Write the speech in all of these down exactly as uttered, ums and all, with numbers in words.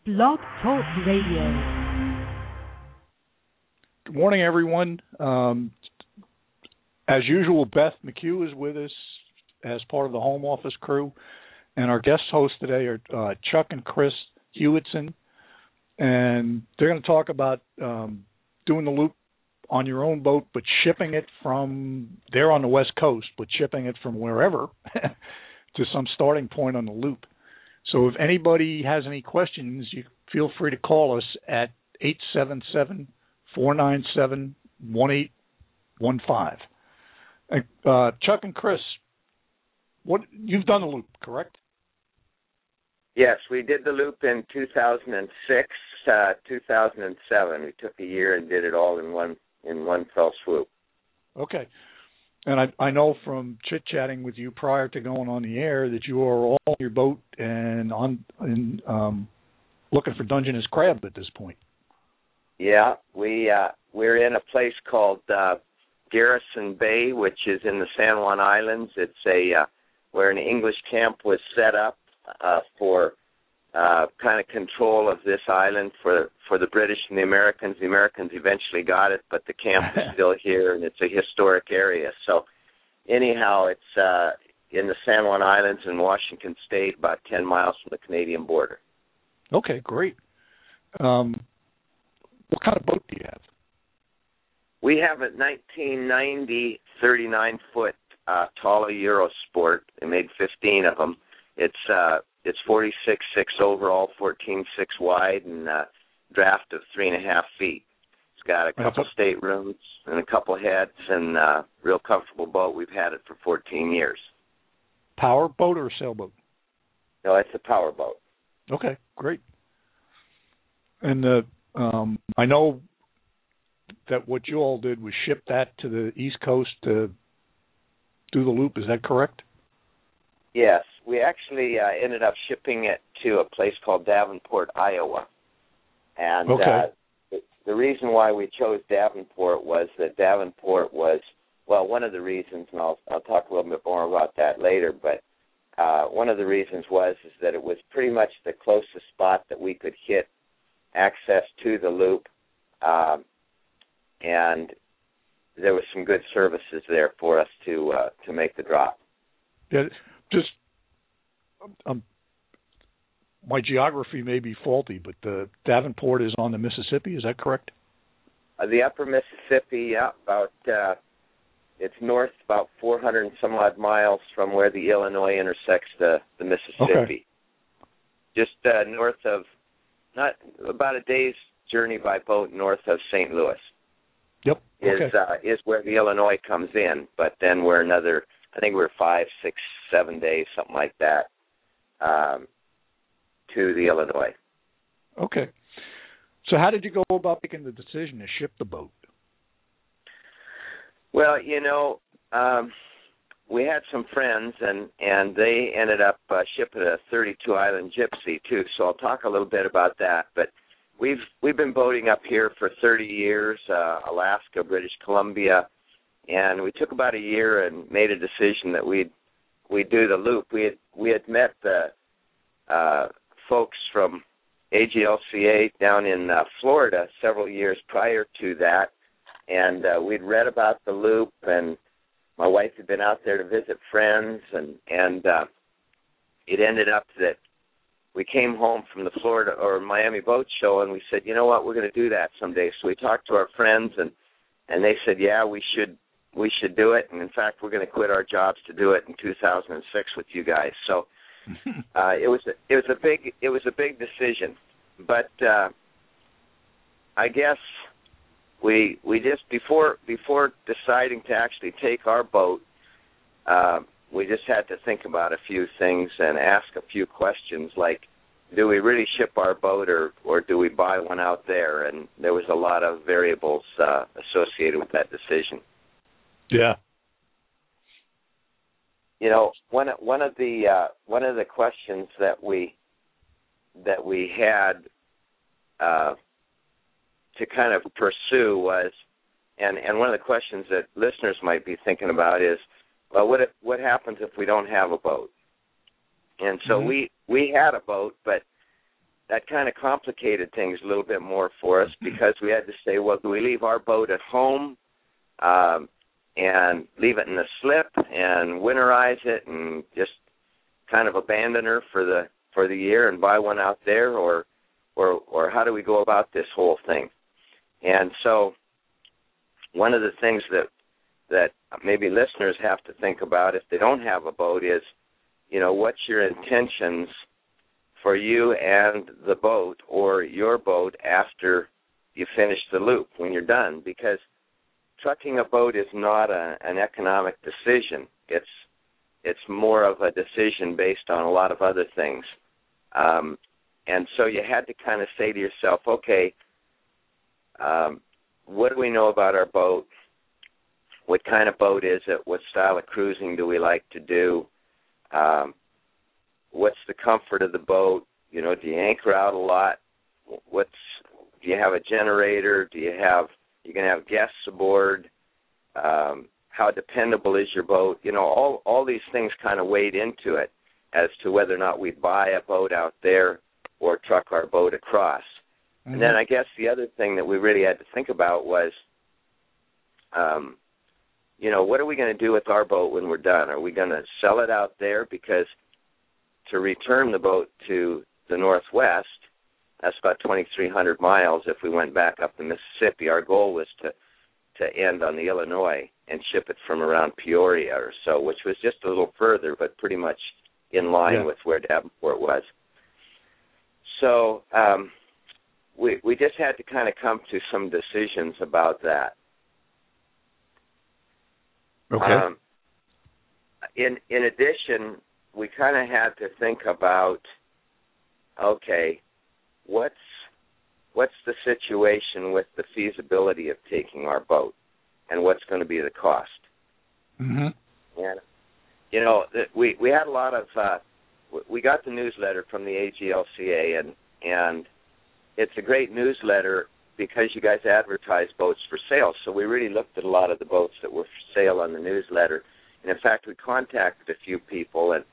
Blog Talk Radio. Good morning, everyone. Um, as usual, Beth McHugh is with us as part of the home office crew, and our guest hosts today are uh, Chuck and Chris Hewitson, and they're going to talk about um, doing the loop on your own boat, but shipping it from, they're on the West Coast, but shipping it from wherever to some starting point on the loop. So if anybody has any questions, you feel free to call us at eight seven seven, four nine seven, one eight one five. Uh, Chuck and Chris, what you've done the loop, correct? Yes, we did the loop in two thousand six, uh, two thousand seven. We took a year and did it all in one in one fell swoop. Okay. And I, I know from chit-chatting with you prior to going on the air that you are all on your boat and on and um, looking for Dungeness crab at this point. Yeah, we uh, we're in a place called uh, Garrison Bay, which is in the San Juan Islands. It's a uh, where an English camp was set up uh, for uh, kind of control of this island for for the British and the Americans. The Americans eventually got it, but the camp is still here, and it's a historic area. So anyhow, it's uh, in the San Juan Islands in Washington State, about ten miles from the Canadian border. Okay, great. Um, what kind of boat do you have? We have a nineteen ninety thirty-nine foot uh, Tala Eurosport. They made fifteen of them. It's uh, it's forty-six six overall, fourteen six wide, and uh, draft of three and a half feet. It's got a couple okay. staterooms and a couple heads, and uh, real comfortable boat. We've had it for fourteen years. Power boat or sailboat? No, it's a power boat. Okay, great. And uh, um, I know that what you all did was ship that to the East Coast to do the loop. Is that correct? Yes. We actually uh, ended up shipping it to a place called Davenport, Iowa. And okay. uh, the, the reason why we chose Davenport was that Davenport was, well, one of the reasons, and I'll, I'll talk a little bit more about that later, but uh, one of the reasons was is that it was pretty much the closest spot that we could hit access to the loop, um, and there was some good services there for us to uh, to make the drop. Yeah, just um, my geography may be faulty, but the Davenport is on the Mississippi. Is that correct? Uh, the Upper Mississippi, yeah, about uh, it's north about four hundred and some odd miles from where the Illinois intersects the, the Mississippi. Okay. Just uh, north of, not about a day's journey by boat north of Saint Louis. Yep. Is okay. uh, is where the Illinois comes in, but then we're another. I think we're five, six, seven days, something like that, um, to the Illinois. Okay. So how did you go about making the decision to ship the boat? Well, you know, um, we had some friends, and, and they ended up uh, shipping a thirty-two island Gypsy, too, so I'll talk a little bit about that. But we've we've been boating up here for thirty years, uh, Alaska, British Columbia, and we took about a year and made a decision that we'd we'd do the loop. We had we had met the uh, folks from A G L C A down in uh, Florida several years prior to that, and uh, we'd read about the loop, and my wife had been out there to visit friends, and and uh, it ended up that we came home from the Florida or Miami Boat Show, and we said, you know what, we're going to do that someday. So we talked to our friends, and and they said, yeah, we should. We should do it, and in fact, we're going to quit our jobs to do it in two thousand six with you guys. So uh, it was a, it was a big it was a big decision, but uh, I guess we we just before before deciding to actually take our boat, uh, we just had to think about a few things and ask a few questions, like, do we really ship our boat, or or do we buy one out there? And there was a lot of variables uh, associated with that decision. Yeah. You know, one one of the uh, one of the questions that we that we had uh, to kind of pursue was, and, and one of the questions that listeners might be thinking about is, well, what if, what happens if we don't have a boat? And so mm-hmm. we we had a boat, but that kind of complicated things a little bit more for us because we had to say, well, do we leave our boat at home um, and leave it in the slip and winterize it and just kind of abandon her for the for the year and buy one out there, or or or how do we go about this whole thing? And so one of the things that that maybe listeners have to think about if they don't have a boat is, you know, what's your intentions for you and the boat or your boat after you finish the loop when you're done? Because trucking a boat is not a, an economic decision. It's it's more of a decision based on a lot of other things. Um, and so you had to kind of say to yourself, okay, um, what do we know about our boat? What kind of boat is it? What style of cruising do we like to do? Um, what's the comfort of the boat? You know, do you anchor out a lot? What's do you have a generator? Do you have you gonna have guests aboard? Um, how dependable is your boat? You know, all all these things kind of weighed into it as to whether or not we buy a boat out there or truck our boat across. Mm-hmm. And then I guess the other thing that we really had to think about was, um, you know, what are we going to do with our boat when we're done? Are we going to sell it out there? Because to return the boat to the Northwest, that's about twenty-three hundred miles if we went back up the Mississippi. Our goal was to, to end on the Illinois and ship it from around Peoria or so, which was just a little further, but pretty much in line yeah. with where Davenport was. So um, we we just had to kind of come to some decisions about that. Okay. Um, in in addition, we kind of had to think about, okay, what's what's the situation with the feasibility of taking our boat, and what's going to be the cost? Mm-hmm. And you know, we we had a lot of uh, we got the newsletter from the A G L C A, and and it's a great newsletter because you guys advertise boats for sale. So we really looked at a lot of the boats that were for sale on the newsletter. And, in fact, we contacted a few people. And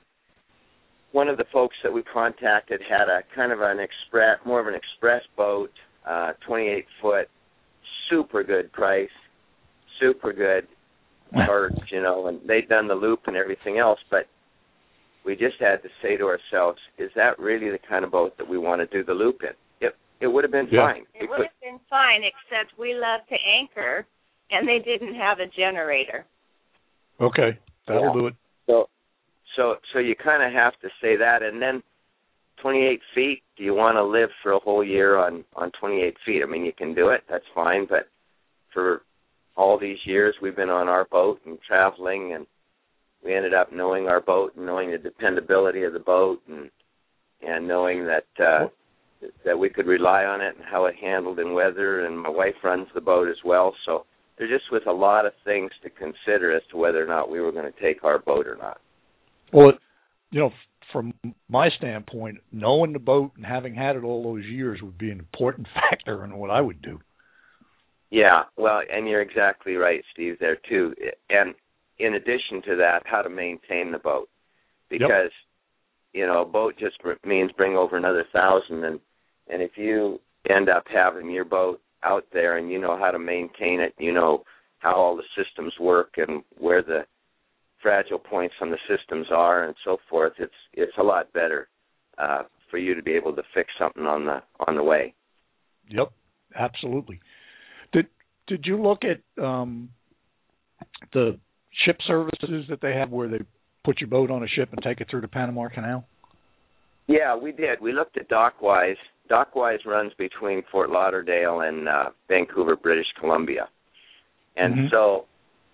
one of the folks that we contacted had a kind of an express, more of an express boat, uh, twenty-eight foot, super good price, super good charge, you know, and they'd done the loop and everything else. But we just had to say to ourselves, is that really the kind of boat that we want to do the loop in? It would have been yeah. fine. It would have been fine, except we love to anchor, and they didn't have a generator. Okay, that'll yeah. do it. So, so, so you kind of have to say that, and then twenty-eight feet. Do you want to live for a whole year on, on twenty-eight feet? I mean, you can do it. That's fine. But for all these years, we've been on our boat and traveling, and we ended up knowing our boat and knowing the dependability of the boat, and and knowing that. Uh, that we could rely on it and how it handled in weather, and my wife runs the boat as well. So there just was a lot of things to consider as to whether or not we were going to take our boat or not. Well, you know, from my standpoint, knowing the boat and having had it all those years would be an important factor in what I would do. Yeah, well, and you're exactly right, Steve, there too. And in addition to that, how to maintain the boat. Because, yep. you know, a boat just means bring over another thousand, and And if you end up having your boat out there and you know how to maintain it, you know how all the systems work and where the fragile points on the systems are and so forth, it's it's a lot better uh, for you to be able to fix something on the on the way. Yep, absolutely. Did did you look at um, the ship services that they have where they put your boat on a ship and take it through the Panama Canal? Yeah, we did. We looked at Dockwise. Dockwise runs between Fort Lauderdale and uh, Vancouver, British Columbia. And mm-hmm. so,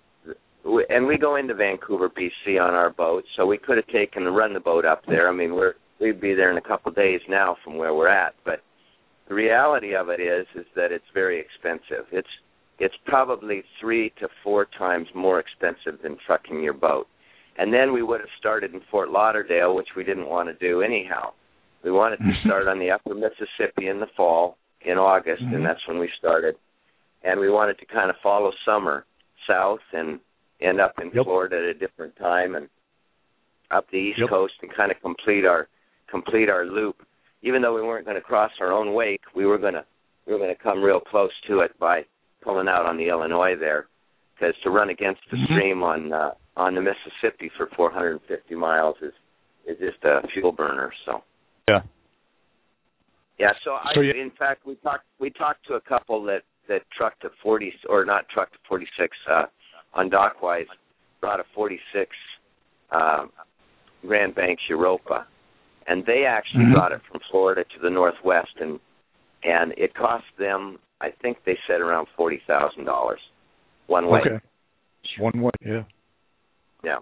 and we go into Vancouver, B C on our boat, so we could have taken and run the boat up there. I mean, we're, we'd be there in a couple of days now from where we're at. But the reality of it is is that it's very expensive. It's it's probably three to four times more expensive than trucking your boat. And then we would have started in Fort Lauderdale, which we didn't want to do anyhow. We wanted to start on the upper Mississippi in the fall, in August, mm-hmm. and that's when we started. And we wanted to kind of follow summer south and end up in yep. Florida at a different time and up the East yep. Coast and kind of complete our complete our loop. even though we weren't going to cross our own wake, we were going to we were going to come real close to it by pulling out on the Illinois there, because to run against the mm-hmm. stream on uh, on the Mississippi for four hundred fifty miles is is just a fuel burner. So yeah, yeah. So, I, so you, in fact, we talked we talked to a couple that, that trucked a forty or not trucked a forty-six uh, on Dockwise, brought a forty-six uh, Grand Banks Europa, and they actually mm-hmm. brought it from Florida to the Northwest, and and it cost them, I think they said, around forty thousand dollars one way. Okay, one way, yeah. Yeah.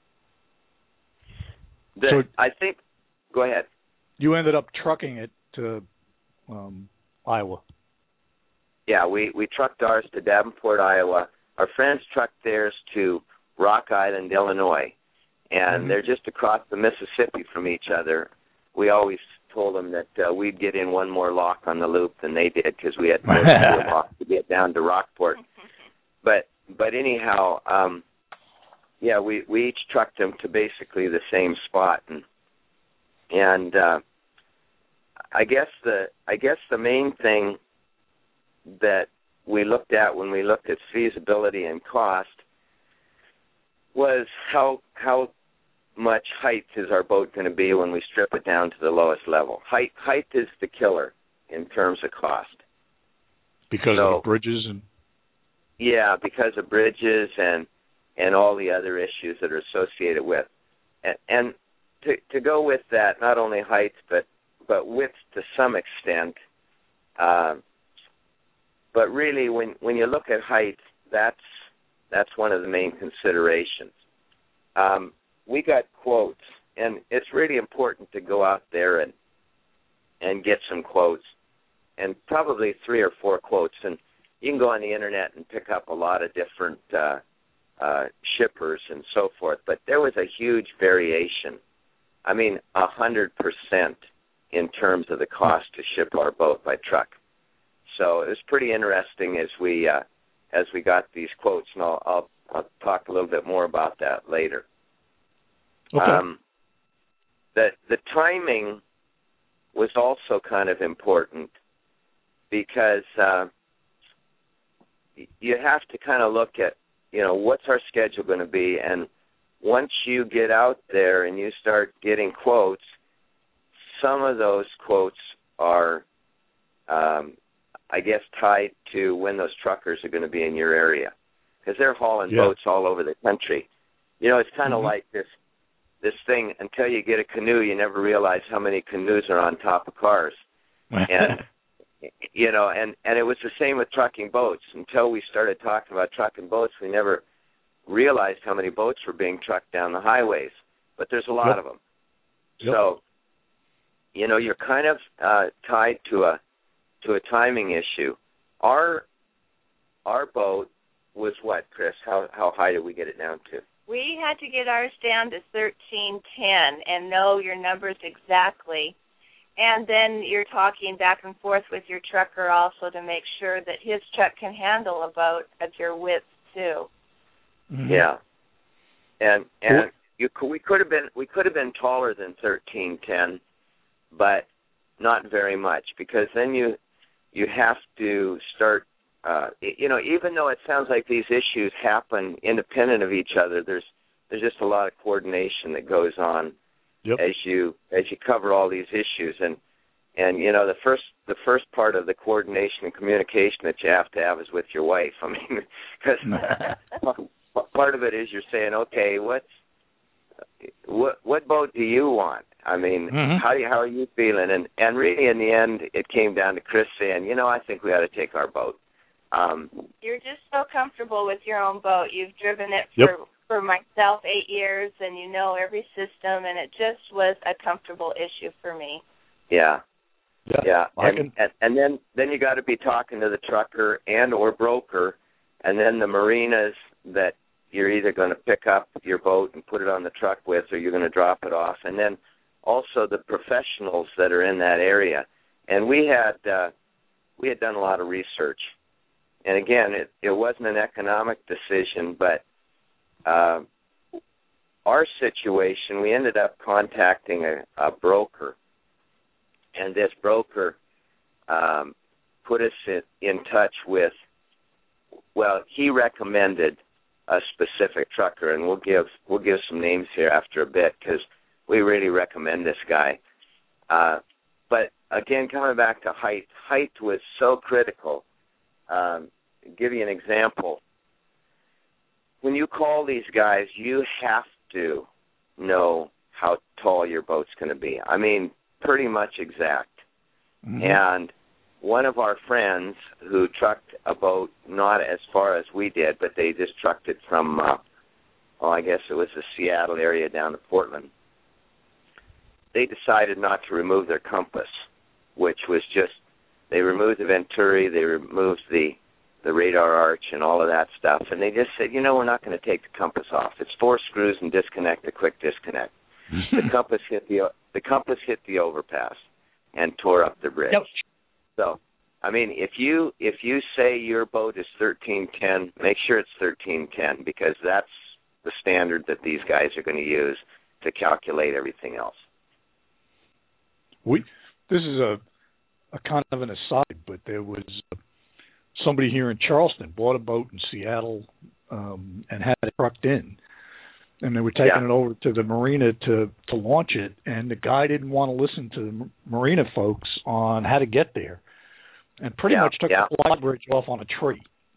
The, so I think. Go ahead. You ended up trucking it to um, Iowa. Yeah, we, we trucked ours to Davenport, Iowa. Our friends trucked theirs to Rock Island, Illinois, and mm-hmm. they're just across the Mississippi from each other. We always told them that uh, we'd get in one more lock on the loop than they did, because we had more than lock to get down to Rockport. But but anyhow. Um, Yeah, we, we each trucked them to basically the same spot, and and uh, I guess the I guess the main thing that we looked at when we looked at feasibility and cost was how how much height is our boat going to be when we strip it down to the lowest level. Height height is the killer in terms of cost. Because so, of the bridges and yeah, because of bridges and. and all the other issues that are associated with. And, and to, to go with that, not only height, but, but width to some extent. Uh, but really, when, when you look at height, that's, that's one of the main considerations. Um, we got quotes, and it's really important to go out there and, and get some quotes, and probably three or four quotes. And you can go on the Internet and pick up a lot of different uh Uh, shippers and so forth, but there was a huge variation. I mean, a hundred percent in terms of the cost to ship our boat by truck. So it was pretty interesting as we uh, as we got these quotes, and I'll, I'll I'll talk a little bit more about that later. Okay. Um, the the timing was also kind of important, because uh, you have to kind of look at, you know, what's our schedule going to be? And once you get out there and you start getting quotes, some of those quotes are, um, I guess, tied to when those truckers are going to be in your area, because they're hauling yeah. boats all over the country. You know, it's kind of mm-hmm. like this this thing, until you get a canoe, you never realize how many canoes are on top of cars. And You know, and, and it was the same with trucking boats. Until we started talking about trucking boats, we never realized how many boats were being trucked down the highways. But there's a lot yep. of them. Yep. So, you know, you're kind of uh, tied to a to a timing issue. Our our boat was what, Chris? How how high did we get it down to? We had to get ours down to thirteen ten and know your numbers exactly. And then you're talking back and forth with your trucker also to make sure that his truck can handle a boat at your width too. Mm-hmm. Yeah, and and you we could have been we could have been taller than thirteen ten, but not very much, because then you you have to start. Uh, you know, even though it sounds like these issues happen independent of each other, there's there's just a lot of coordination that goes on. Yep. As you as you cover all these issues, and and you know the first the first part of the coordination and communication that you have to have is with your wife. I mean, because part of it is you're saying, okay, what's what what boat do you want? I mean, mm-hmm. how do you, how are you feeling? And and really, in the end, it came down to Chris saying, you know, I think we ought to take our boat. Um, you're just so comfortable with your own boat. You've driven it yep. for. for myself eight years, and you know every system, and it just was a comfortable issue for me. Yeah, yeah, yeah. And, can... and and then then you got to be talking to the trucker and or broker, and then the marinas that you're either going to pick up your boat and put it on the truck with, or you're going to drop it off, and then also the professionals that are in that area. And we had uh, we had done a lot of research, and again, it, it wasn't an economic decision, but Uh, our situation, we ended up contacting a, a broker, and this broker um, put us in, in touch with, well, he recommended a specific trucker, and we'll give we'll give some names here after a bit because we really recommend this guy. Uh, but again, coming back to height, height was so critical. Um, give you an example. When you call these guys, you have to know how tall your boat's going to be. I mean, pretty much exact. Mm-hmm. And one of our friends who trucked a boat, not as far as we did, but they just trucked it from, uh, well, I guess it was the Seattle area down to Portland. They decided not to remove their compass, which was just, they removed the Venturi, they removed the, the radar arch and all of that stuff, and they just said, you know, we're not going to take the compass off. It's four screws and disconnect, a quick disconnect. the compass hit the the compass hit the overpass and tore up the bridge. Yep. So, I mean, if you if you say your boat is thirteen ten, make sure it's thirteen ten because that's the standard that these guys are going to use to calculate everything else. We this is a a kind of an aside, but there was somebody here in Charleston bought a boat in Seattle um, and had it trucked in. And they were taking yeah. it over to the marina to, to launch it, and the guy didn't want to listen to the marina folks on how to get there, and pretty yeah, much took yeah. the fly bridge off on a tree.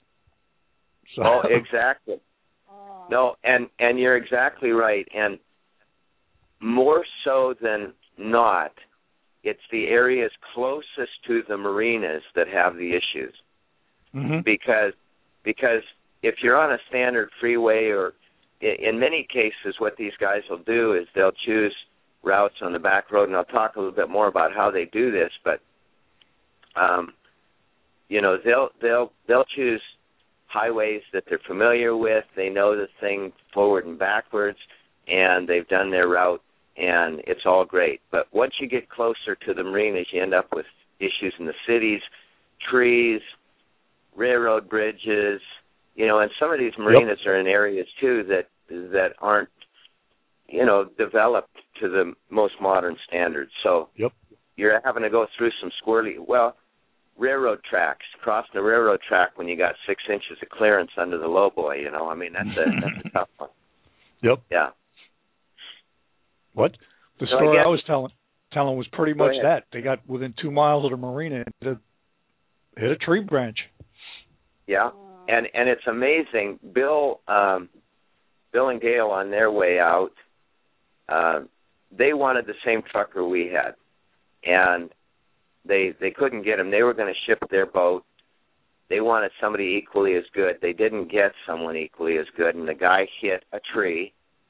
So. Oh, exactly. No, and, and you're exactly right. And more so than not, it's the areas closest to the marinas that have the issues. Mm-hmm. Because because if you're on a standard freeway or in many cases, what these guys will do is they'll choose routes on the back road, and I'll talk a little bit more about how they do this. But um, you know, they'll they'll they'll choose highways that they're familiar with. They know the thing forward and backwards, and they've done their route, and it's all great. But once you get closer to the marinas, you end up with issues in the cities, trees, railroad bridges. You know, and some of these marinas yep. are in areas, too, that that aren't, you know, developed to the most modern standards. So yep. you're having to go through some squirrely, well, railroad tracks, crossing a railroad track when you got six inches of clearance under the lowboy, you know. I mean, that's a, that's a tough one. Yep. Yeah. What? The so story I, guess, I was telling telling was pretty much that. They got within two miles of the marina and hit a, hit a tree branch. Yeah. And and it's amazing. Bill, um, Bill and Gail on their way out, uh, they wanted the same trucker we had, and they they couldn't get him. They were going to ship their boat. They wanted somebody equally as good. They didn't get someone equally as good, and the guy hit a tree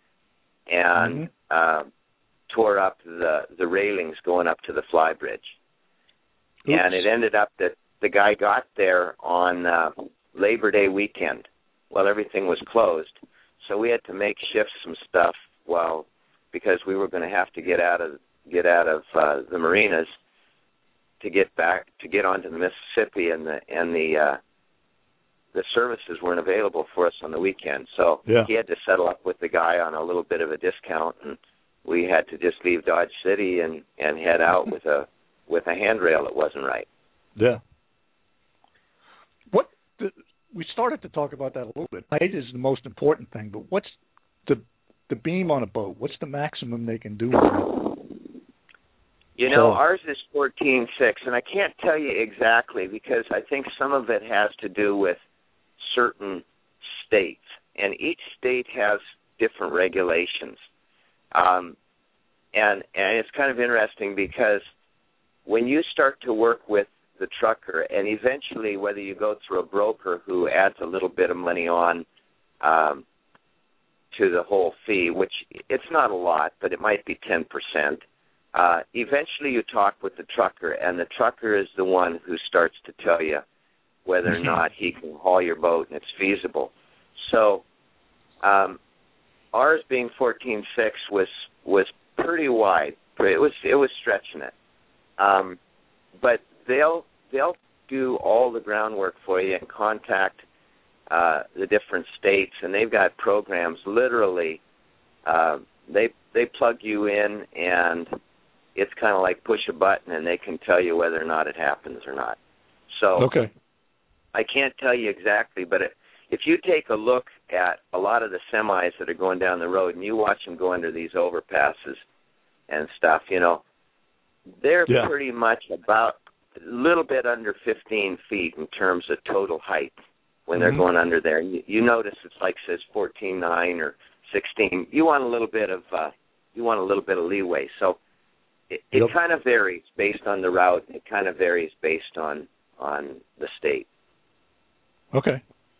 and mm-hmm. uh, tore up the the railings going up to the fly bridge. Oops. And it ended up that the guy got there on Uh, Labor Day weekend while everything was closed, so we had to make shift some stuff while because we were going to have to get out of get out of uh, the marinas to get back to get onto the Mississippi, and the and the uh, the services weren't available for us on the weekend, so yeah. he had to settle up with the guy on a little bit of a discount, and we had to just leave Dodge City and, and head out with a with a handrail that wasn't right. Yeah. What? The, we started to talk about that a little bit. Height is the most important thing, but what's the the beam on a boat? What's the maximum they can do on it? You know, ours is fourteen six, and I can't tell you exactly because I think some of it has to do with certain states, and each state has different regulations. Um, and and it's kind of interesting because when you start to work with the trucker, and eventually whether you go through a broker who adds a little bit of money on um, to the whole fee, which it's not a lot, but it might be ten percent, uh, eventually you talk with the trucker, and the trucker is the one who starts to tell you whether or not he can haul your boat and it's feasible. So um, ours being fourteen six was was pretty wide. It was it was stretching it. Um, but they'll they'll do all the groundwork for you and contact uh, the different states, and they've got programs. Literally, uh, they they plug you in, and it's kind of like push a button and they can tell you whether or not it happens or not. So okay. I can't tell you exactly, but it, if you take a look at a lot of the semis that are going down the road and you watch them go under these overpasses and stuff, you know, they're yeah. pretty much about a little bit under fifteen feet in terms of total height when they're mm-hmm. going under there. You, you notice it's like says fourteen nine or sixteen. You want a little bit of uh, you want a little bit of leeway. So it, it yep. kind of varies based on the route. It kind of varies based on on the state. Okay.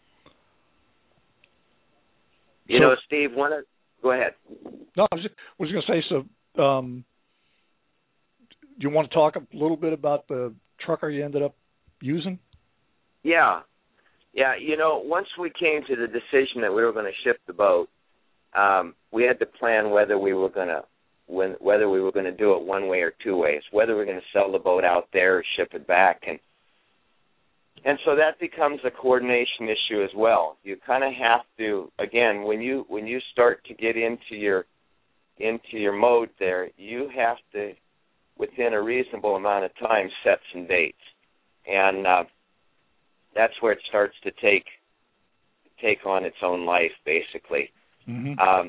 You so, know, Steve, one of, go ahead. No, I was just, was going to say, so um, do you want to talk a little bit about the trucker you ended up using? Yeah. Yeah, you know, once we came to the decision that we were going to ship the boat, um, we had to plan whether we were going to when, whether we were going to do it one way or two ways, whether we we're going to sell the boat out there or ship it back. And And so that becomes a coordination issue as well. You kind of have to, again, when you when you start to get into your into your mode there, you have to, within a reasonable amount of time, set some dates, and uh, that's where it starts to take take on its own life, basically. Mm-hmm. Um,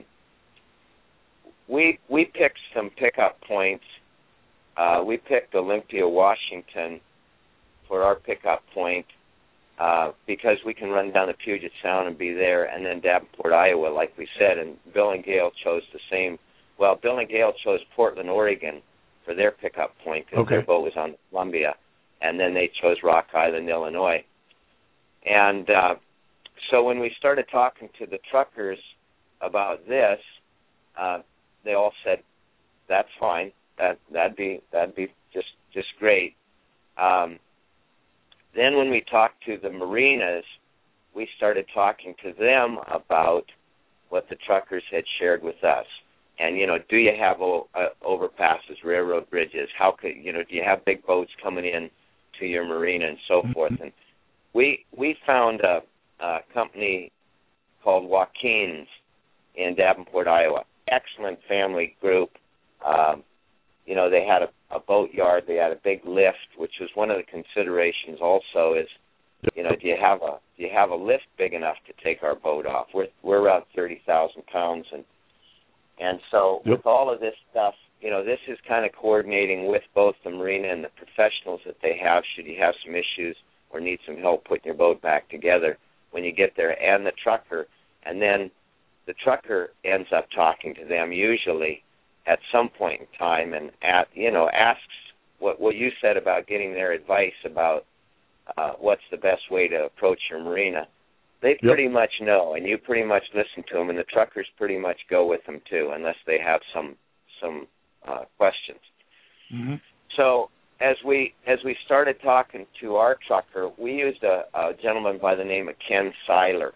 we we picked some pickup points. Uh, we picked Olympia, Washington, for our pickup point uh, because we can run down the Puget Sound and be there, and then Davenport, Iowa, like we said, and Bill and Gail chose the same. Well, Bill and Gail chose Portland, Oregon for their pickup point because okay. their boat was on Columbia, and then they chose Rock Island, Illinois. And uh, so when we started talking to the truckers about this, uh, they all said, "That's fine. That that'd be that'd be just just great." Um, Then when we talked to the marinas, we started talking to them about what the truckers had shared with us. And, you know, do you have o- uh, overpasses, railroad bridges? How could, you know, do you have big boats coming in to your marina and so forth? And we we found a, a company called Joaquin's in Davenport, Iowa. Excellent family group. Um, you know, they had a a boat yard, they had a big lift, which was one of the considerations also is, you know, do you have a do you have a lift big enough to take our boat off? We're we're around thirty thousand pounds, and and so yep. with all of this stuff, you know, this is kind of coordinating with both the marina and the professionals that they have should you have some issues or need some help putting your boat back together when you get there, and the trucker, and then the trucker ends up talking to them usually at some point in time, and at you know asks what what you said about getting their advice about uh, what's the best way to approach your marina. They yep. pretty much know, and you pretty much listen to them, and the truckers pretty much go with them too, unless they have some some uh, questions. Mm-hmm. So as we as we started talking to our trucker, we used a, a gentleman by the name of Ken Seiler,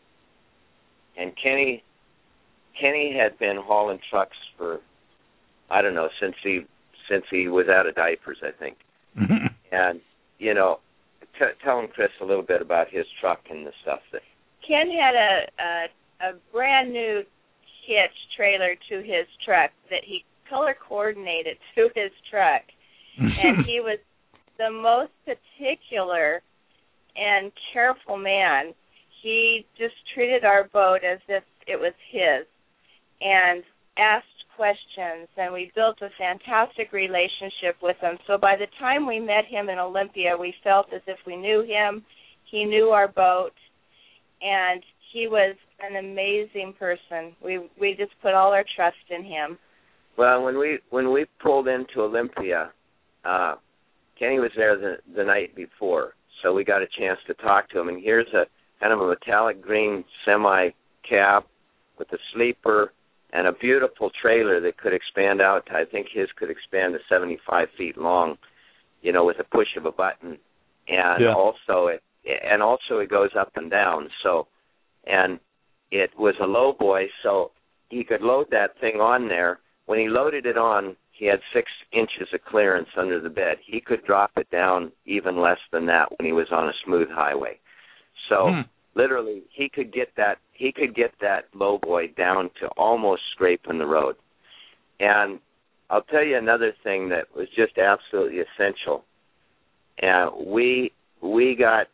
and Kenny Kenny had been hauling trucks for, I don't know, since he since he was out of diapers, I think. Mm-hmm. And, you know, t- tell him, Chris, a little bit about his truck and the stuff that... Ken had a, a, a brand new hitch trailer to his truck that he color coordinated to his truck. And he was the most particular and careful man. He just treated our boat as if it was his and asked questions, and we built a fantastic relationship with him. So by the time we met him in Olympia, we felt as if we knew him. He knew our boat, and he was an amazing person. We we just put all our trust in him. Well, when we when we pulled into Olympia, uh, Kenny was there the, the night before, so we got a chance to talk to him. And here's a kind of a metallic green semi cab with a sleeper and a beautiful trailer that could expand out. I think his could expand to seventy-five feet long, you know, with a push of a button. And yeah. also it and also it goes up and down. So, and it was a low boy, so he could load that thing on there. When he loaded it on, he had six inches of clearance under the bed. He could drop it down even less than that when he was on a smooth highway. So hmm. literally, he could get that he could get that low boy down to almost scraping the road. And I'll tell you another thing that was just absolutely essential. And we we got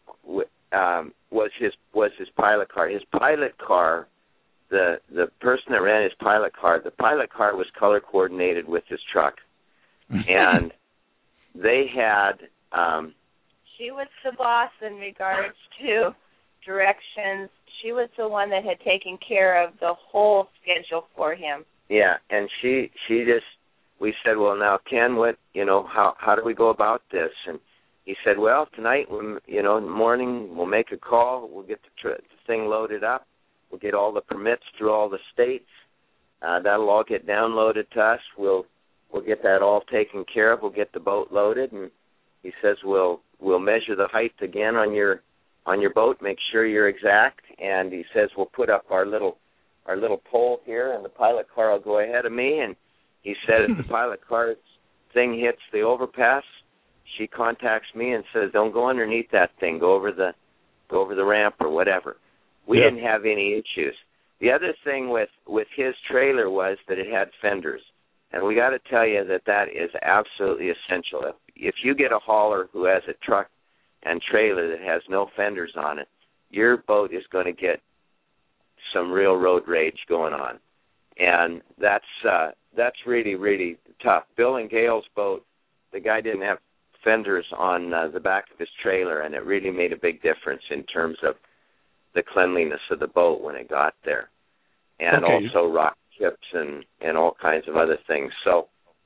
um, was his was his pilot car. His pilot car, the the person that ran his pilot car, the pilot car was color coordinated with his truck, and they had. Um, she was the boss in regards to directions. She was the one that had taken care of the whole schedule for him. Yeah, and she she just we said, well, now Ken, what you know, how how do we go about this? And he said, well, tonight, when, you know, in the morning, we'll make a call. We'll get the, tr- the thing loaded up. We'll get all the permits through all the states. Uh, that'll all get downloaded to us. We'll we'll get that all taken care of. We'll get the boat loaded, and he says we'll we'll measure the height again on your on your boat, make sure you're exact. And he says we'll put up our little our little pole here, and the pilot car will go ahead of me. And he said if the pilot car thing hits the overpass, she contacts me and says, "Don't go underneath that thing. Go over the, go over the ramp or whatever." We yeah. didn't have any issues. The other thing with, with his trailer was that it had fenders, and we got to tell you that that is absolutely essential. If, if you get a hauler who has a truck and trailer that has no fenders on it, your boat is going to get some real road rage going on, and that's uh, that's really really tough. Bill and Gail's boat, the guy didn't have fenders on uh, the back of his trailer, and it really made a big difference in terms of the cleanliness of the boat when it got there, and okay. also rock chips and, and all kinds of other things. So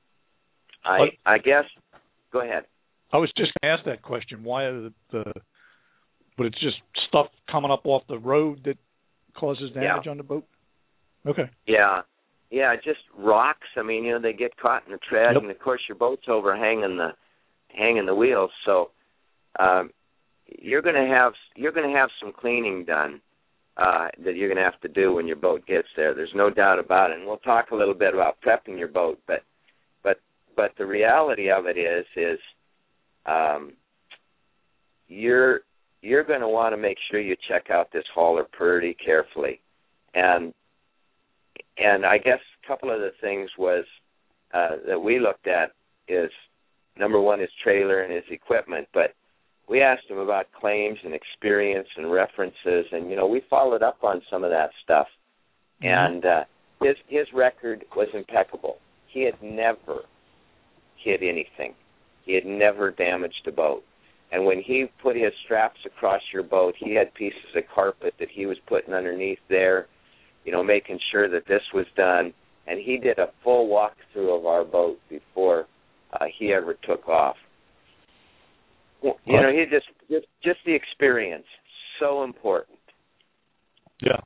I but, I guess go ahead. I was just going to ask that question. Why the, the but it's just stuff coming up off the road that causes damage yeah. on the boat? Okay. Yeah. Yeah, just rocks. I mean, you know, they get caught in the tread, yep. and of course your boat's overhanging the hanging the wheels, so um, you're going to have you're going to have some cleaning done uh, that you're going to have to do when your boat gets there. There's no doubt about it. And we'll talk a little bit about prepping your boat, but but but the reality of it is is um, you're you're going to want to make sure you check out this hauler pretty carefully, and and I guess a couple of the things was uh, that we looked at is. Number one, his trailer and his equipment, but we asked him about claims and experience and references, and, you know, we followed up on some of that stuff, mm-hmm. and uh, his his record was impeccable. He had never hit anything. He had never damaged a boat. And when he put his straps across your boat, he had pieces of carpet that he was putting underneath there, you know, making sure that this was done, and he did a full walkthrough of our boat before Uh, he ever took off. You what? know, he just, just just the experience, so important. Yeah.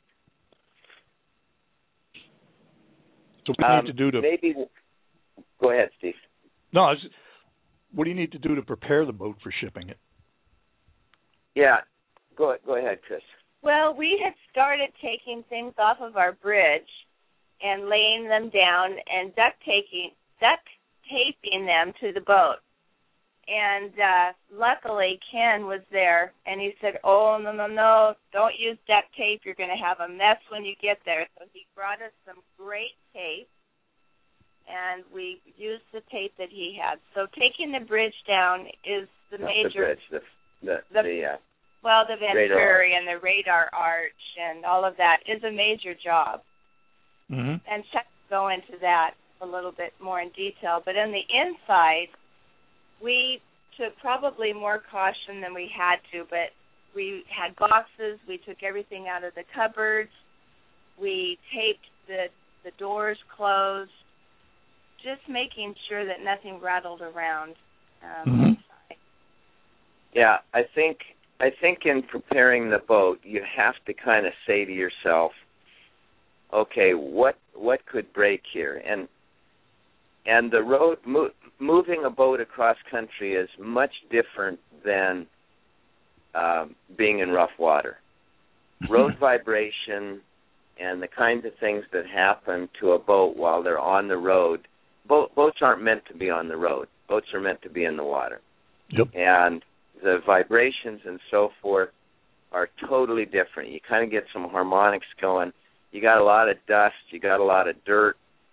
So what do you um, need to do to maybe? Go ahead, Steve. No, I was, what do you need to do to prepare the boat for shipping it? Yeah, go go ahead, Chris. Well, we had started taking things off of our bridge and laying them down and duct taping duct. taping them to the boat. And uh, luckily, Ken was there, and he said, oh, no, no, no, don't use duct tape. You're going to have a mess when you get there. So he brought us some great tape, and we used the tape that he had. So taking the bridge down is the Not major... the bridge, the... the, the, the uh, well, the venturi and the radar arch and all of that is a major job. Mm-hmm. And Chuck will go into that a little bit more in detail, but in the inside, we took probably more caution than we had to, but we had boxes, we took everything out of the cupboards, we taped the the doors closed, just making sure that nothing rattled around um, mm-hmm. inside. Yeah, I think I think in preparing the boat, you have to kind of say to yourself, okay, what what could break here? And And the road, mo- moving a boat across country is much different than um, being in rough water. Road vibration and the kinds of things that happen to a boat while they're on the road, bo- boats aren't meant to be on the road. Boats are meant to be in the water. Yep. And the vibrations and so forth are totally different. You kind of get some harmonics going. You got a lot of dust. You got a lot of dirt.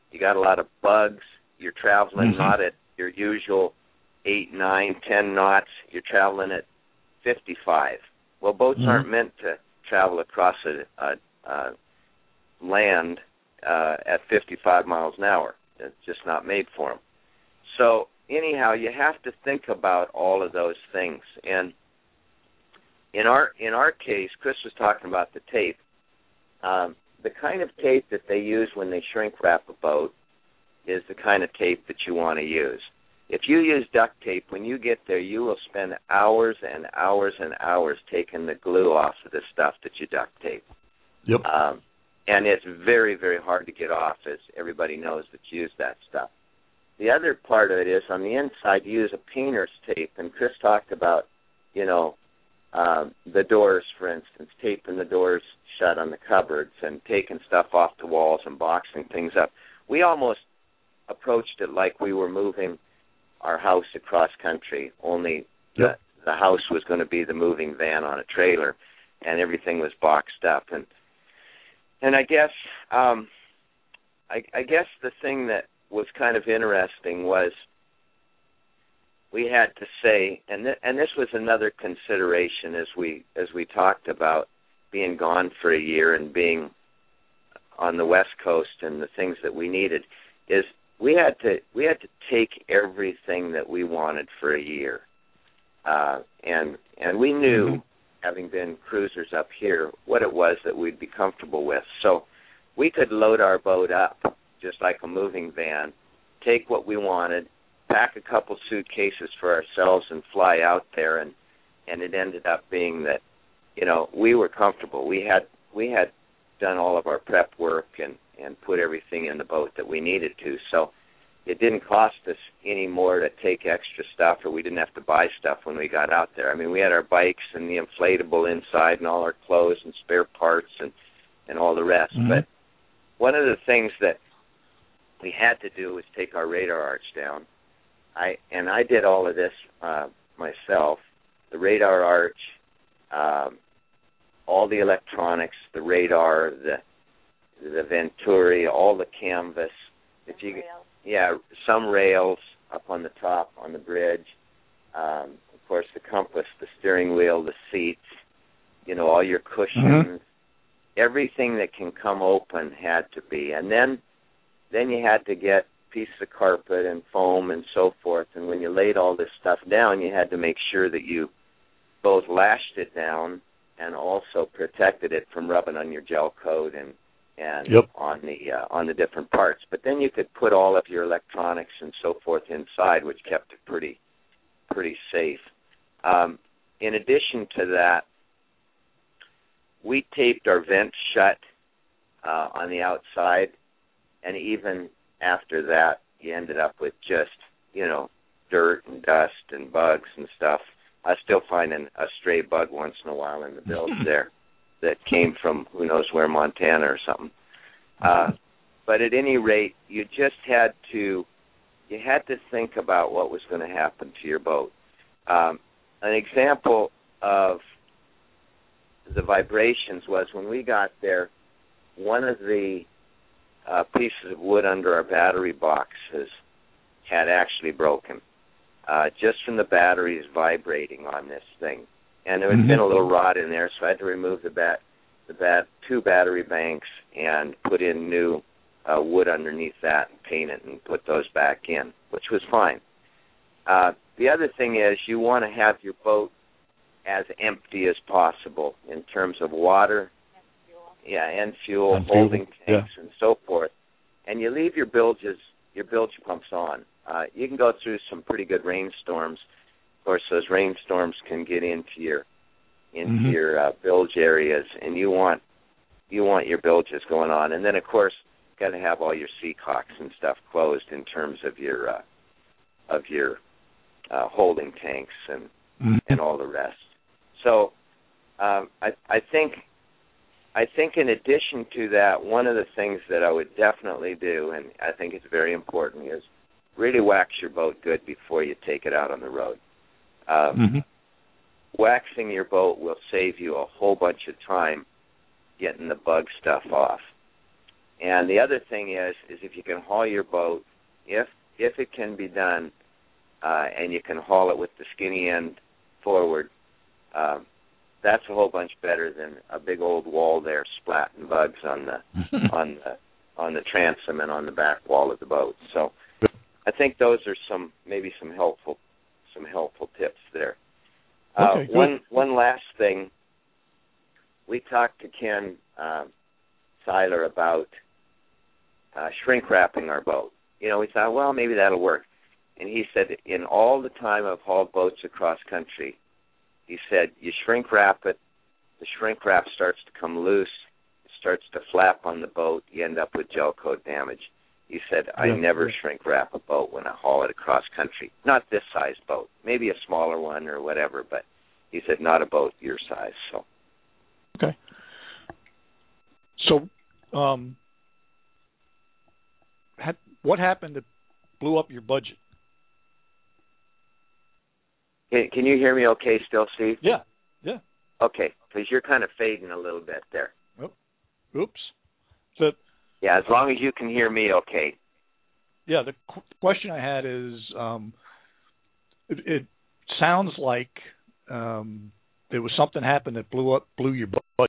You got a lot of bugs. You're traveling mm-hmm. not at your usual eight, nine, ten knots. You're traveling at fifty-five. Well, boats mm-hmm. aren't meant to travel across a, a, a land uh, at fifty-five miles an hour. It's just not made for them. So anyhow, you have to think about all of those things. And in our in our case, Chris was talking about the tape. Um, the kind of tape that they use when they shrink wrap a boat is the kind of tape that you want to use. If you use duct tape, when you get there, you will spend hours and hours and hours taking the glue off of the stuff that you duct tape. Yep. Um, and it's very, very hard to get off, as everybody knows that use that stuff. The other part of it is on the inside, you use a painter's tape, and Chris talked about, you know, um, the doors, for instance, taping the doors shut on the cupboards and taking stuff off the walls and boxing things up. We almost approached it like we were moving our house across country, only yep. the, the house was going to be the moving van on a trailer, and everything was boxed up. And and I guess um, I, I guess the thing that was kind of interesting was we had to say, and th- and this was another consideration as we as we talked about being gone for a year and being on the West Coast and the things that we needed, is we had to we had to take everything that we wanted for a year, uh, and and we knew, mm-hmm. having been cruisers up here, what it was that we'd be comfortable with. So we could load our boat up just like a moving van, take what we wanted, pack a couple suitcases for ourselves, and fly out there. And, and it ended up being that, you know, we were comfortable. We had we had done all of our prep work and, and put everything in the boat that we needed to. So it didn't cost us any more to take extra stuff, or we didn't have to buy stuff when we got out there. I mean, we had our bikes and the inflatable inside and all our clothes and spare parts and, and all the rest. Mm-hmm. But one of the things that we had to do was take our radar arch down. I and I did all of this uh, myself. The radar arch, um, all the electronics, the radar, the the Venturi, all the canvas. If you, yeah, some rails up on the top on the bridge. Um, of course, the compass, the steering wheel, the seats. You know, all your cushions. Mm-hmm. Everything that can come open had to be, and then. Then you had to get pieces of carpet and foam and so forth. And when you laid all this stuff down, you had to make sure that you both lashed it down and also protected it from rubbing on your gel coat and and yep. on the uh, on the different parts. But then you could put all of your electronics and so forth inside, which kept it pretty pretty safe. Um, in addition to that, we taped our vents shut uh, on the outside. And even after that, you ended up with just, you know, dirt and dust and bugs and stuff. I still find an, a stray bug once in a while in the bilge there that came from who knows where, Montana or something. Uh, but at any rate, you just had to, you had to think about what was going to happen to your boat. Um, an example of the vibrations was when we got there, one of the Uh, pieces of wood under our battery boxes had actually broken, uh, just from the batteries vibrating on this thing. And there had mm-hmm. been a little rot in there, so I had to remove the bat, the bat, two battery banks and put in new uh, wood underneath that and paint it and put those back in, which was fine. Uh, the other thing is you want to have your boat as empty as possible in terms of water. Yeah, and fuel, and holding fuel. tanks, yeah. and so forth. And you leave your bilges, your bilge pumps on. Uh, you can go through some pretty good rainstorms. Of course, those rainstorms can get into your into mm-hmm. your uh, bilge areas, and you want you want your bilges going on. And then, of course, you've got to have all your seacocks and stuff closed in terms of your uh, of your uh, holding tanks and mm-hmm. and all the rest. So, um, I I think. I think in addition to that, one of the things that I would definitely do, and I think it's very important, is really wax your boat good before you take it out on the road. Um, mm-hmm. Waxing your boat will save you a whole bunch of time getting the bug stuff off. And the other thing is, is if you can haul your boat, if if it can be done, uh, and you can haul it with the skinny end forward, uh, that's a whole bunch better than a big old wall there splatting bugs on the on the on the transom and on the back wall of the boat. So I think those are some maybe some helpful some helpful tips there. Uh, okay, one one last thing. We talked to Ken uh, Seiler about uh, shrink wrapping our boat. You know, we thought, well, maybe that'll work. And he said, in all the time I've hauled boats across country, he said, you shrink wrap it, the shrink wrap starts to come loose, it starts to flap on the boat, you end up with gel coat damage. He said, I yeah, never yeah. shrink wrap a boat when I haul it across country. Not this size boat, maybe a smaller one or whatever, but he said, not a boat your size. So. Okay. So, um, had, what happened that blew up your budget? Can, can you hear me okay still, Steve? Yeah, yeah. Okay, because you're kind of fading a little bit there. Oh, oops. So, yeah, as long as you can hear me okay. Yeah, the qu- question I had is, um, it, it sounds like um, there was something happened that blew up, blew your budget.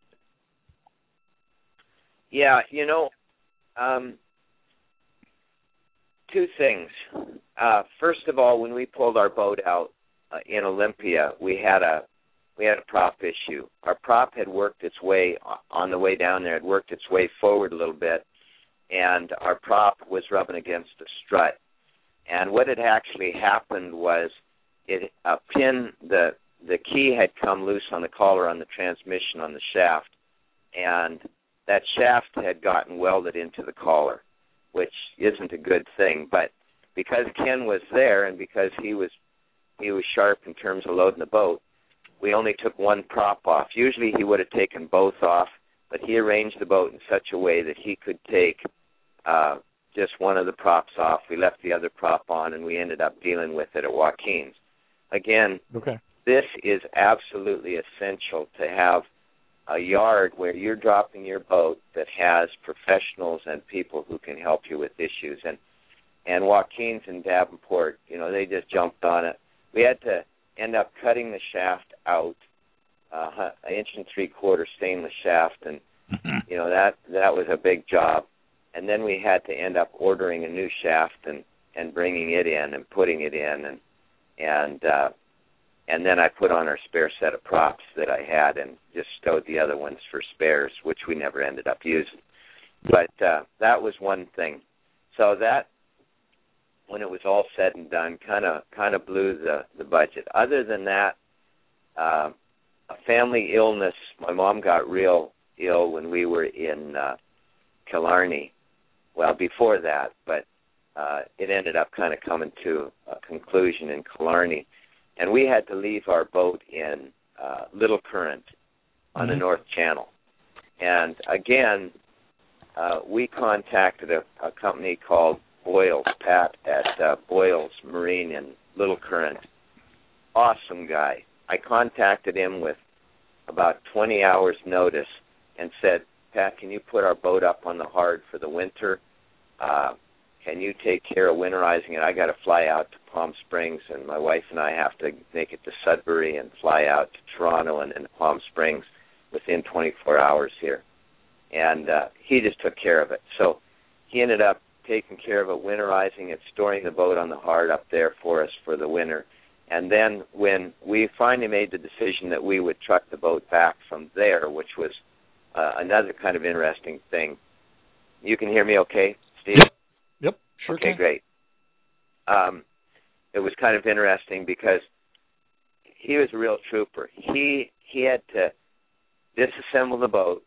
Yeah, you know, um, two things. Uh, first of all, when we pulled our boat out uh, in Olympia, we had a we had a prop issue. Our prop had worked its way on the way down there. It worked its way forward a little bit, and our prop was rubbing against the strut. And what had actually happened was it a pin the the key had come loose on the collar on the transmission on the shaft, and that shaft had gotten welded into the collar, which isn't a good thing. But because Ken was there and because he was he was sharp in terms of loading the boat, we only took one prop off. Usually he would have taken both off, but he arranged the boat in such a way that he could take uh, just one of the props off. We left the other prop on, and we ended up dealing with it at Joaquin's. Again, okay. This is absolutely essential to have a yard where you're dropping your boat that has professionals and people who can help you with issues. And and Joaquin's in Davenport, you know, they just jumped on it. We had to end up cutting the shaft out, uh, an inch and three quarter stainless shaft, and you know that that was a big job. And then we had to end up ordering a new shaft and and bringing it in and putting it in, and and uh, and then I put on our spare set of props that I had and just stowed the other ones for spares, which we never ended up using. But uh, that was one thing. So that, when it was all said and done, kind of kind of blew the, the budget. Other than that, uh, a family illness. My mom got real ill when we were in uh, Killarney. Well, before that, but uh, it ended up kind of coming to a conclusion in Killarney. And we had to leave our boat in uh, Little Current on mm-hmm. the North Channel. And again, uh, we contacted a, a company called Boyles, Pat at uh, Boyles Marine in Little Current. Awesome guy. I contacted him with about twenty hours notice and said, Pat, can you put our boat up on the hard for the winter? Uh, can you take care of winterizing it? I got to fly out to Palm Springs, and my wife and I have to make it to Sudbury and fly out to Toronto and then Palm Springs within twenty-four hours here. And uh, he just took care of it. So he ended up taking care of it, winterizing it, storing the boat on the hard up there for us for the winter. And then when we finally made the decision that we would truck the boat back from there, which was uh, another kind of interesting thing. You can hear me okay, Steve? Yep, yep, sure okay, can. great. Um, it was kind of interesting because he was a real trooper. He he had to disassemble the boat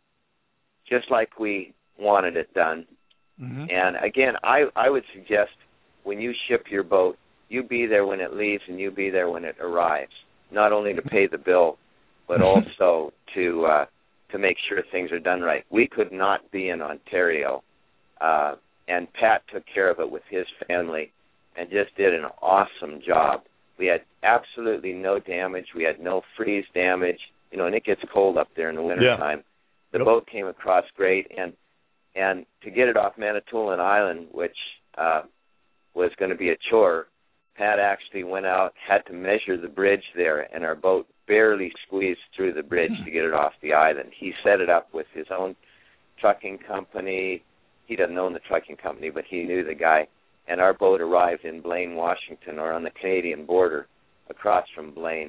just like we wanted it done. Mm-hmm. And again, I, I would suggest when you ship your boat, you be there when it leaves and you be there when it arrives, not only to pay the bill, but also to uh, to make sure things are done right. We could not be in Ontario, uh, and Pat took care of it with his family and just did an awesome job. We had absolutely no damage. We had no freeze damage. You know, and it gets cold up there in the wintertime. Yeah. The yep. boat came across great, and And to get it off Manitoulin Island, which uh, was going to be a chore, Pat actually went out, had to measure the bridge there, and our boat barely squeezed through the bridge to get it off the island. He set it up with his own trucking company. He doesn't own the trucking company, but he knew the guy. And our boat arrived in Blaine, Washington, or on the Canadian border across from Blaine,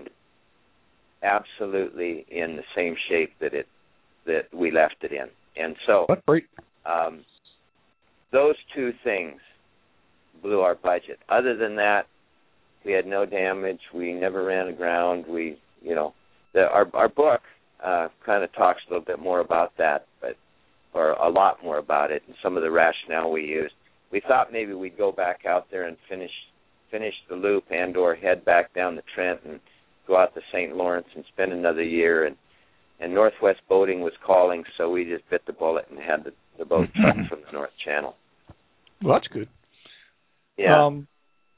absolutely in the same shape that it that we left it in. And so um, those two things blew our budget. Other than that, we had no damage. We never ran aground. We, you know, the, our our book uh, kind of talks a little bit more about that, but or a lot more about it and some of the rationale we used. We thought maybe we'd go back out there and finish finish the loop and or head back down the Trent and go out to Saint Lawrence and spend another year. And, and Northwest Boating was calling, so we just bit the bullet and had the, the boat trucked from the North Channel. Well, that's good. Yeah. Um,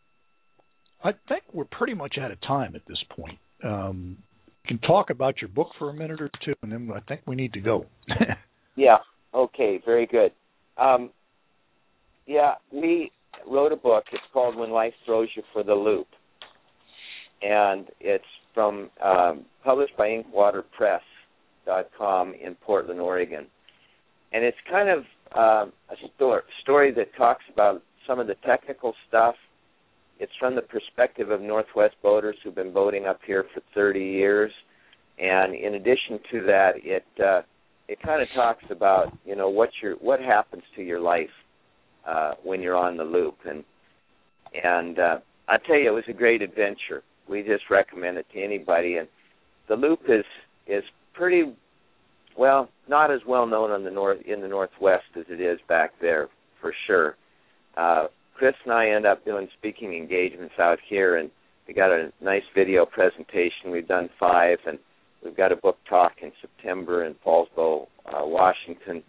I think we're pretty much out of time at this point. Um, you can talk about your book for a minute or two, and then I think we need to go. Yeah. Okay, very good. Um, yeah, we wrote a book. It's called When Life Throws You for the Loop. And it's from um, published by Inkwater Press dot com in Portland, Oregon. And it's kind of uh, a story, story that talks about some of the technical stuff. It's from the perspective of Northwest boaters who've been boating up here for thirty years. And in addition to that, it uh, it kind of talks about, you know, what your what happens to your life uh, when you're on the loop. And and uh, I tell you, it was a great adventure. We just recommend it to anybody. And the loop is is pretty well not as well known on the north in the Northwest as it is back there, for sure. Uh, Chris and I end up doing speaking engagements out here, and we got a nice video presentation. We've done five, and we've got a book talk in September in Fallsville, uh, Washington.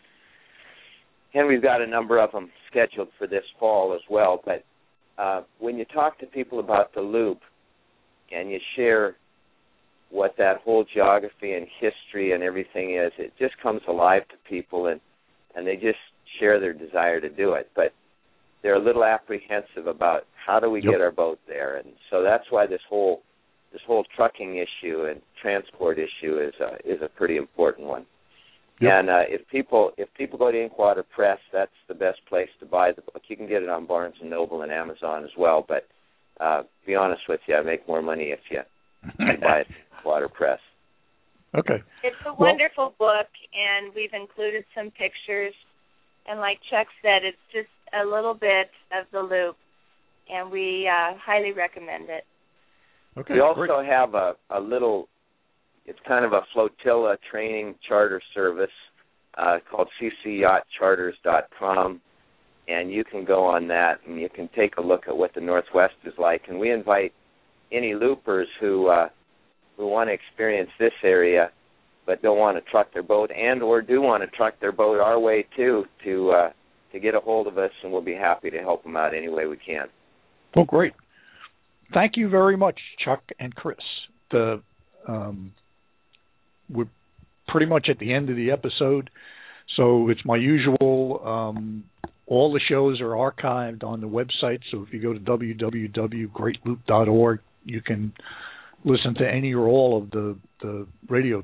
And we've got a number of them scheduled for this fall as well. But uh, when you talk to people about the loop and you share what that whole geography and history and everything is, it just comes alive to people, and, and they just share their desire to do it. But they're a little apprehensive about how do we Yep. get our boat there. And so that's why this whole this whole trucking issue and transport issue is a, is a pretty important one. Yep. And uh, if people if people go to Inkwater Press, that's the best place to buy the book. You can get it on Barnes and Noble and Amazon as well. But uh, to be honest with you, I make more money if you, you buy it at Inkwater Press. Okay. It's a wonderful well, book, and we've included some pictures. And like Chuck said, it's just a little bit of the loop, and we uh, highly recommend it. Okay. We also great. have a, a little, it's kind of a flotilla training charter service uh, called c c yacht charters dot com, and you can go on that and you can take a look at what the Northwest is like. And we invite any loopers who uh, who want to experience this area but don't want to truck their boat and or do want to truck their boat our way too to uh, to get a hold of us, and we'll be happy to help them out any way we can. Well, great. Thank you very much, Chuck and Chris. The um, we're pretty much at the end of the episode, so it's my usual. Um, all the shows are archived on the website, so if you go to w w w dot great loop dot org, you can listen to any or all of the, the radio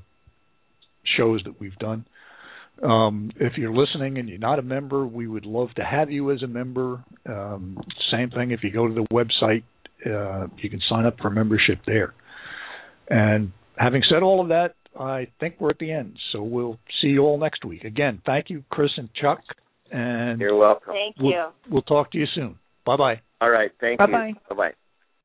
shows that we've done. Um, if you're listening and you're not a member, we would love to have you as a member. Um, same thing, if you go to the website, uh, you can sign up for membership there. And having said all of that, I think we're at the end. So we'll see you all next week. Again, thank you, Chris and Chuck. And You're welcome. Thank we'll, you. We'll talk to you soon. Bye-bye. All right. Thank Bye-bye. you. Bye-bye.